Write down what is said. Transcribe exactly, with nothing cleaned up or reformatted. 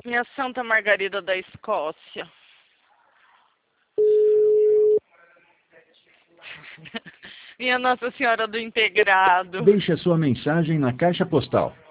Minha Santa Margarida da Escócia. Minha Nossa Senhora do Integrado. Deixe a sua mensagem na caixa postal